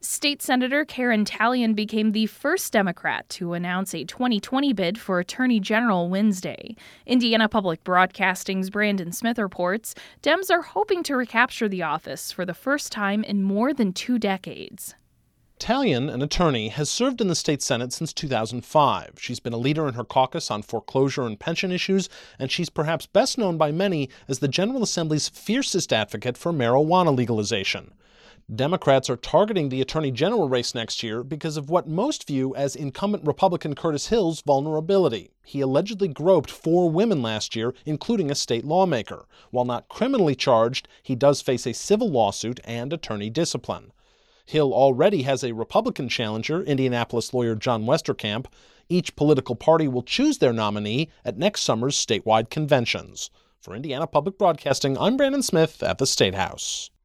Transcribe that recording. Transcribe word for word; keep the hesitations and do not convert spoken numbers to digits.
State Senator Karen Tallian became the first Democrat to announce a twenty twenty bid for Attorney General Wednesday. Indiana Public Broadcasting's Brandon Smith reports Dems are hoping to recapture the office for the first time in more than two decades. Tallian, an attorney, has served in the state Senate since two thousand five. She's been a leader in her caucus on foreclosure and pension issues, and she's perhaps best known by many as the General Assembly's fiercest advocate for marijuana legalization. Democrats are targeting the Attorney General race next year because of what most view as incumbent Republican Curtis Hill's vulnerability. He allegedly groped four women last year, including a state lawmaker. While not criminally charged, he does face a civil lawsuit and attorney discipline. Hill already has a Republican challenger, Indianapolis lawyer John Westerkamp. Each political party will choose their nominee at next summer's statewide conventions. For Indiana Public Broadcasting, I'm Brandon Smith at the State House.